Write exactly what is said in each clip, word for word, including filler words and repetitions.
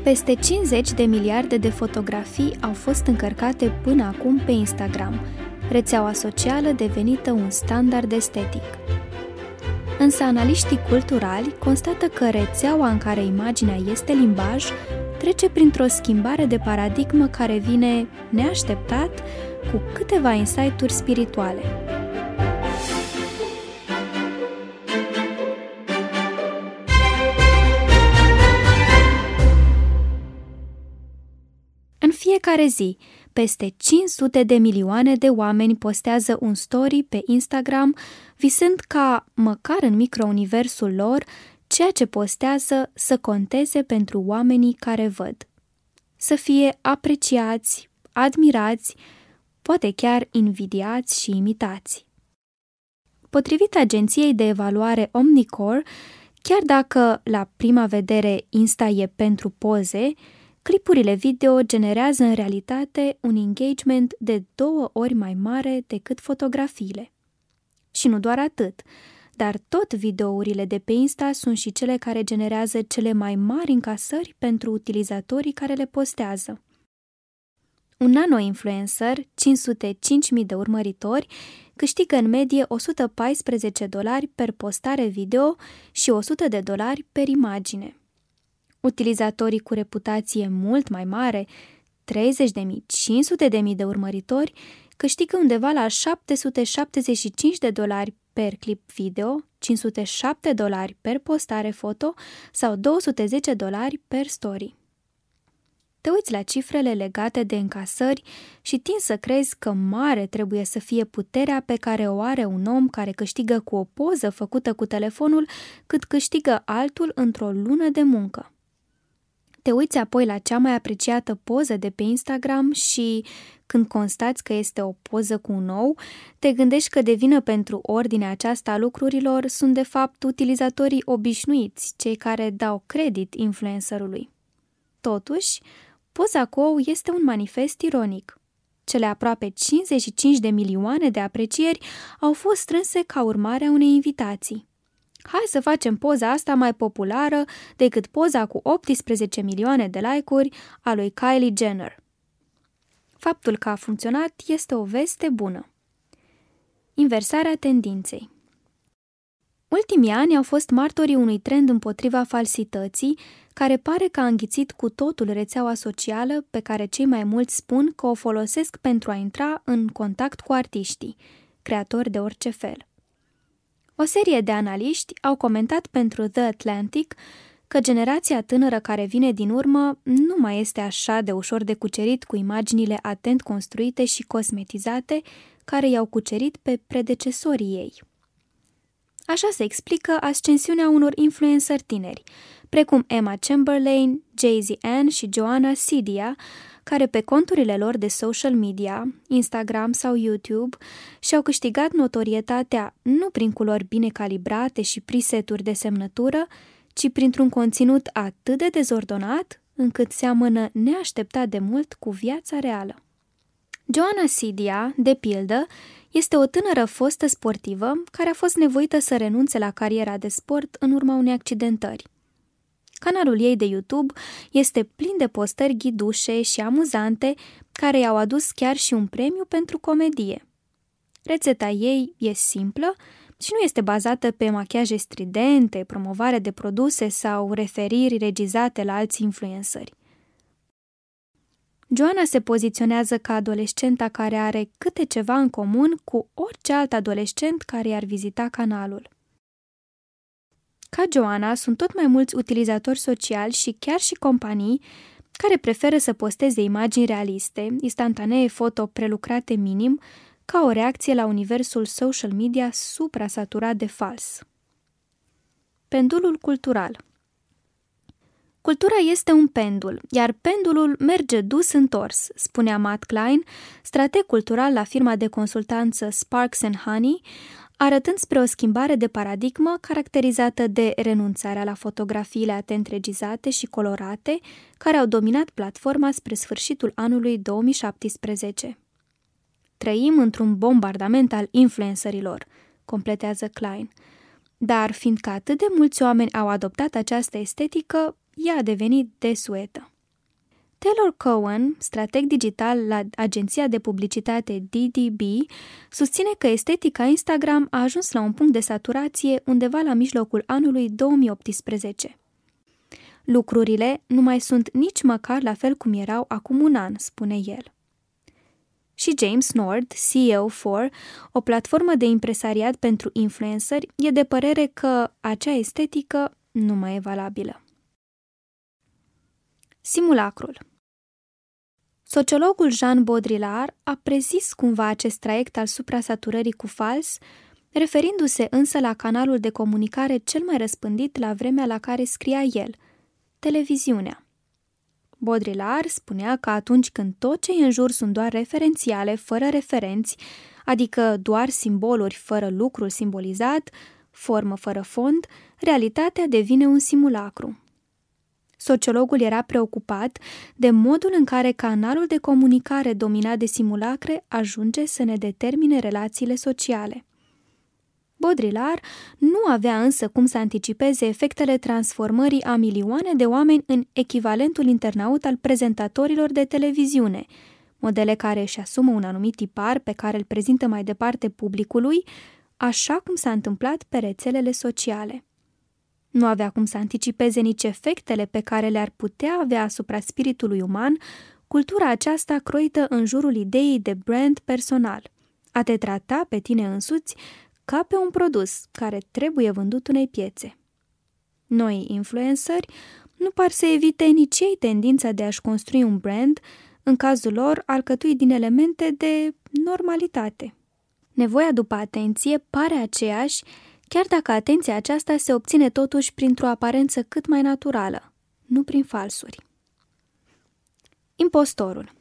Peste cincizeci de miliarde de fotografii au fost încărcate până acum pe Instagram, rețeaua socială devenită un standard estetic. Însă analiștii culturali constată că rețeaua în care imaginea este limbaj trece printr-o schimbare de paradigmă care vine neașteptat cu câteva insight-uri spirituale. În fiecare zi, peste cinci sute de milioane de oameni postează un story pe Instagram, visând ca, măcar în microuniversul lor, ceea ce postează să conteze pentru oamenii care văd. Să fie apreciați, admirați, poate chiar invidiați și imitați. Potrivit agenției de evaluare Omnicore, chiar dacă la prima vedere Insta e pentru poze, clipurile video generează în realitate un engagement de două ori mai mare decât fotografiile. Și nu doar atât, dar tot videourile de pe Insta sunt și cele care generează cele mai mari încasări pentru utilizatorii care le postează. Un nano-influencer, cinci sute cinci mii de urmăritori, câștigă în medie o sută paisprezece dolari per postare video și o sută de dolari per imagine. Utilizatorii cu reputație mult mai mare, treizeci de mii - cinci sute de mii de urmăritori, câștigă undeva la șapte sute șaptezeci și cinci de dolari per clip video, cinci sute șapte dolari per postare foto sau două sute zece dolari per story. Te uiți la cifrele legate de încasări și tinzi să crezi că mare trebuie să fie puterea pe care o are un om care câștigă cu o poză făcută cu telefonul cât câștigă altul într-o lună de muncă. Te uiți apoi la cea mai apreciată poză de pe Instagram și, când constați că este o poză cu un ou, te gândești că de vină pentru ordinea aceasta a lucrurilor sunt de fapt utilizatorii obișnuiți, cei care dau credit influencerului. Totuși, poza cu ou este un manifest ironic. Cele aproape cincizeci și cinci de milioane de aprecieri au fost strânse ca urmare a unei invitații. Hai să facem poza asta mai populară decât poza cu optsprezece milioane de like-uri a lui Kylie Jenner. Faptul că a funcționat este o veste bună. Inversarea tendinței. Ultimii ani au fost martorii unui trend împotriva falsității, care pare că a înghițit cu totul rețeaua socială pe care cei mai mulți spun că o folosesc pentru a intra în contact cu artiștii, creatori de orice fel. O serie de analiști au comentat pentru The Atlantic că generația tânără care vine din urmă nu mai este așa de ușor de cucerit cu imaginile atent construite și cosmetizate care i-au cucerit pe predecesorii ei. Așa se explică ascensiunea unor influenceri tineri, precum Emma Chamberlain, Jay-Z și Joanna Sidia, care pe conturile lor de social media, Instagram sau YouTube, și-au câștigat notorietatea nu prin culori bine calibrate și preseturi de semnătură, ci printr-un conținut atât de dezordonat, încât seamănă neașteptat de mult cu viața reală. Joanna Sidia, de pildă, este o tânără fostă sportivă care a fost nevoită să renunțe la cariera de sport în urma unei accidentări. Canalul ei de YouTube este plin de postări ghidușe și amuzante care i-au adus chiar și un premiu pentru comedie. Rețeta ei e simplă și nu este bazată pe machiaje stridente, promovare de produse sau referiri regizate la alți influenceri. Joanna se poziționează ca adolescenta care are câte ceva în comun cu orice alt adolescent care i-ar vizita canalul. Ca Joanna, sunt tot mai mulți utilizatori sociali și chiar și companii care preferă să posteze imagini realiste, instantanee foto prelucrate minim, ca o reacție la universul social media supra-saturat de fals. Pendulul cultural. Cultura este un pendul, iar pendulul merge dus întors, spunea Matt Klein, strateg cultural la firma de consultanță Sparks and Honey, arătând spre o schimbare de paradigmă caracterizată de renunțarea la fotografiile atent regizate și colorate, care au dominat platforma spre sfârșitul anului două mii șaptesprezece. Trăim într-un bombardament al influencerilor, completează Klein, dar fiindcă atât de mulți oameni au adoptat această estetică, ea a devenit desuetă. Taylor Cohen, strateg digital la agenția de publicitate D D B, susține că estetica Instagram a ajuns la un punct de saturație undeva la mijlocul anului două mii optsprezece. Lucrurile nu mai sunt nici măcar la fel cum erau acum un an, spune el. Și James Nord, C E O for, o platformă de impresariat pentru influenceri, e de părere că acea estetică nu mai e valabilă. Simulacrul. Sociologul Jean Baudrillard a prezis cumva acest traiect al suprasaturării cu fals, referindu-se însă la canalul de comunicare cel mai răspândit la vremea la care scria el, televiziunea. Baudrillard spunea că atunci când tot ce e în jur sunt doar referențiale, fără referenți, adică doar simboluri fără lucrul simbolizat, formă fără fond, realitatea devine un simulacru. Sociologul era preocupat de modul în care canalul de comunicare dominat de simulacre ajunge să ne determine relațiile sociale. Baudrillard nu avea însă cum să anticipeze efectele transformării a milioane de oameni în echivalentul internaut al prezentatorilor de televiziune, modele care își asumă un anumit tipar pe care îl prezintă mai departe publicului, așa cum s-a întâmplat pe rețelele sociale. Nu avea cum să anticipeze nici efectele pe care le-ar putea avea asupra spiritului uman cultura aceasta croită în jurul ideii de brand personal, a te trata pe tine însuți ca pe un produs care trebuie vândut unei piețe. Noi, influenceri, nu par să evite nici ei tendința de a-și construi un brand, în cazul lor alcătuit din elemente de normalitate. Nevoia după atenție pare aceeași, chiar dacă atenția aceasta se obține totuși printr-o aparență cât mai naturală, nu prin falsuri. Impostorul.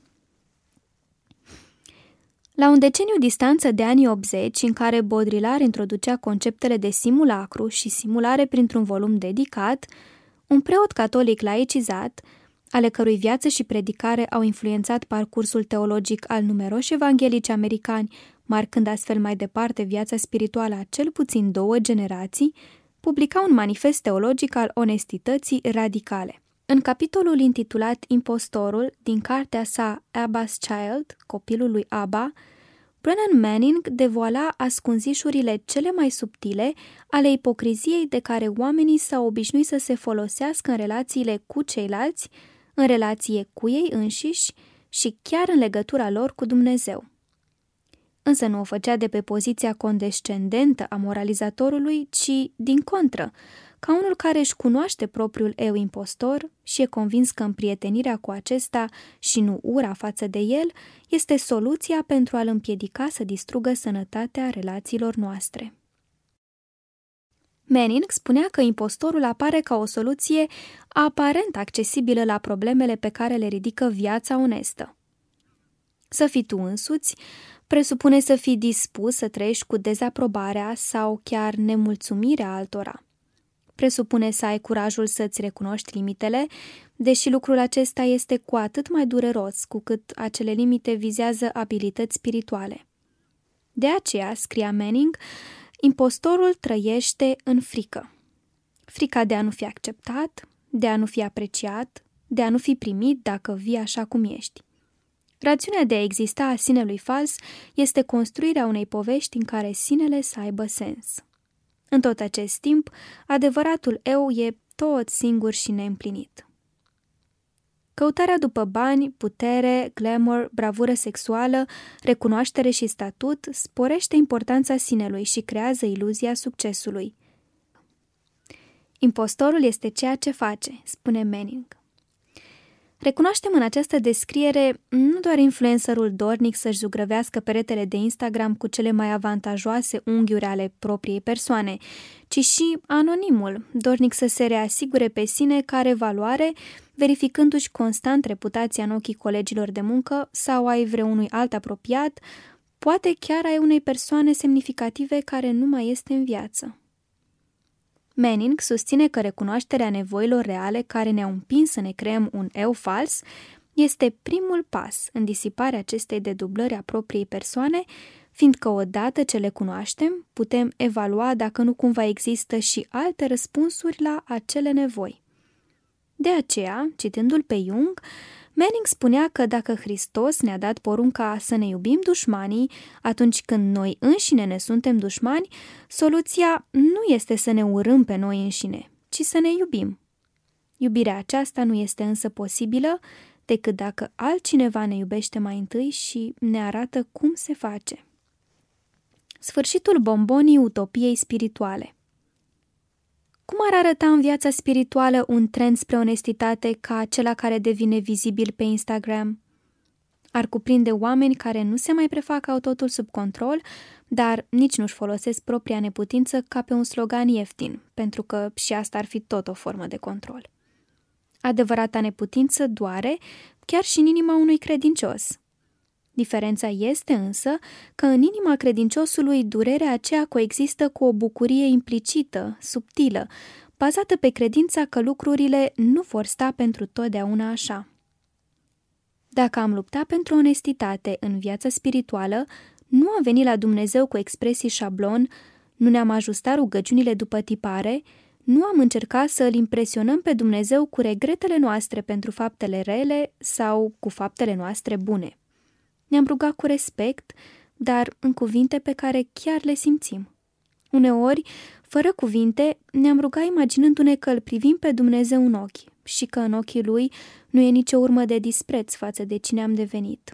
La un deceniu distanță de anii optzeci, în care Baudrillard introducea conceptele de simulacru și simulare printr-un volum dedicat, un preot catolic laicizat, ale cărui viață și predicare au influențat parcursul teologic al numeroși evanghelici americani, marcând astfel mai departe viața spirituală a cel puțin două generații, publica un manifest teologic al onestității radicale. În capitolul intitulat Impostorul, din cartea sa Abba's Child, copilul lui Abba, Brennan Manning devoala ascunzișurile cele mai subtile ale ipocriziei de care oamenii s-au obișnuit să se folosească în relațiile cu ceilalți, în relație cu ei înșiși și chiar în legătura lor cu Dumnezeu. Însă nu o făcea de pe poziția condescendentă a moralizatorului, ci, din contră, ca unul care își cunoaște propriul eu impostor și e convins că împrietenirea cu acesta și nu ura față de el este soluția pentru a-l împiedica să distrugă sănătatea relațiilor noastre. Manning spunea că impostorul apare ca o soluție aparent accesibilă la problemele pe care le ridică viața onestă. Să fii tu însuți presupune să fii dispus să trăiești cu dezaprobarea sau chiar nemulțumirea altora. Presupune să ai curajul să-ți recunoști limitele, deși lucrul acesta este cu atât mai dureros cu cât acele limite vizează abilități spirituale. De aceea, scria Manning, impostorul trăiește în frică. Frica de a nu fi acceptat, de a nu fi apreciat, de a nu fi primit dacă vii așa cum ești. Rațiunea de a exista a sinelui fals este construirea unei povești în care sinele să aibă sens. În tot acest timp, adevăratul eu e tot singur și neîmplinit. Căutarea după bani, putere, glamour, bravură sexuală, recunoaștere și statut sporește importanța sinelui și creează iluzia succesului. Impostorul este ceea ce face, spune Manning. Recunoaștem în această descriere nu doar influencerul dornic să-și zugrăvească peretele de Instagram cu cele mai avantajoase unghiuri ale propriei persoane, ci și anonimul, dornic să se reasigure pe sine că are valoare, verificându-și constant reputația în ochii colegilor de muncă sau ai vreunui alt apropiat, poate chiar ai unei persoane semnificative care nu mai este în viață. Manning susține că recunoașterea nevoilor reale care ne-au împins să ne creăm un eu fals este primul pas în disiparea acestei dedublări a propriei persoane, fiindcă odată ce le cunoaștem, putem evalua dacă nu cumva există și alte răspunsuri la acele nevoi. De aceea, citându-l pe Jung, Manning spunea că dacă Hristos ne-a dat porunca să ne iubim dușmanii atunci când noi înșine ne suntem dușmani, soluția nu este să ne urâm pe noi înșine, ci să ne iubim. Iubirea aceasta nu este însă posibilă decât dacă altcineva ne iubește mai întâi și ne arată cum se face. Sfârșitul bombonii utopiei spirituale. Cum ar arăta în viața spirituală un trend spre onestitate ca acela care devine vizibil pe Instagram? Ar cuprinde oameni care nu se mai prefac că au totul sub control, dar nici nu-și folosesc propria neputință ca pe un slogan ieftin, pentru că și asta ar fi tot o formă de control. Adevărata neputință doare chiar și în inima unui credincios. Diferența este însă că în inima credinciosului durerea aceea coexistă cu o bucurie implicită, subtilă, bazată pe credința că lucrurile nu vor sta pentru totdeauna așa. Dacă am luptat pentru onestitate în viața spirituală, nu am venit la Dumnezeu cu expresii șablon, nu ne-am ajustat rugăciunile după tipare, nu am încercat să îl impresionăm pe Dumnezeu cu regretele noastre pentru faptele rele sau cu faptele noastre bune. Ne-am rugat cu respect, dar în cuvinte pe care chiar le simțim. Uneori, fără cuvinte, ne-am rugat imaginându-ne că îl privim pe Dumnezeu în ochi și că în ochii lui nu e nicio urmă de dispreț față de cine am devenit.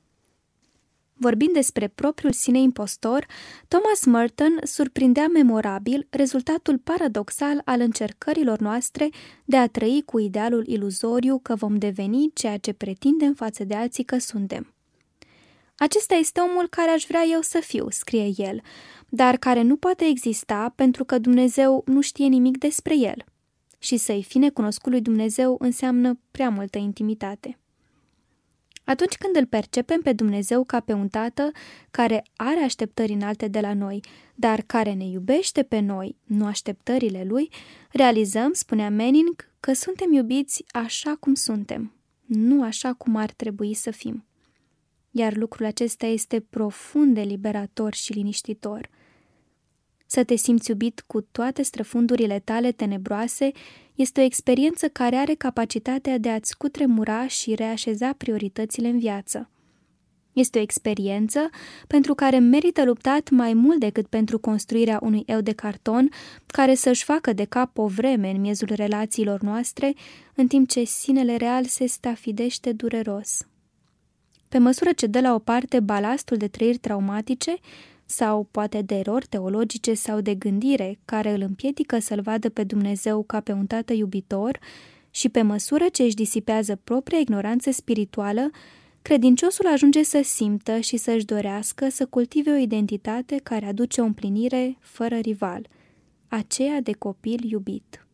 Vorbind despre propriul sine impostor, Thomas Merton surprindea memorabil rezultatul paradoxal al încercărilor noastre de a trăi cu idealul iluzoriu că vom deveni ceea ce pretindem față de alții că suntem. Acesta este omul care aș vrea eu să fiu, scrie el, dar care nu poate exista pentru că Dumnezeu nu știe nimic despre el. Și să-i fi necunoscut lui Dumnezeu înseamnă prea multă intimitate. Atunci când îl percepem pe Dumnezeu ca pe un tată care are așteptări înalte de la noi, dar care ne iubește pe noi, nu așteptările lui, realizăm, spunea Manning, că suntem iubiți așa cum suntem, nu așa cum ar trebui să fim. Iar lucrul acesta este profund eliberator și liniștitor. Să te simți iubit cu toate străfundurile tale tenebroase este o experiență care are capacitatea de a-ți cutremura și reașeza prioritățile în viață. Este o experiență pentru care merită luptat mai mult decât pentru construirea unui eu de carton care să-și facă de cap o vreme în miezul relațiilor noastre, în timp ce sinele real se stafidește dureros. Pe măsură ce dă la o parte balastul de trăiri traumatice, sau poate de erori teologice sau de gândire care îl împiedică să-L vadă pe Dumnezeu ca pe un tată iubitor și pe măsură ce își disipează propria ignoranță spirituală, credinciosul ajunge să simtă și să-și dorească să cultive o identitate care aduce o împlinire fără rival, aceea de copil iubit.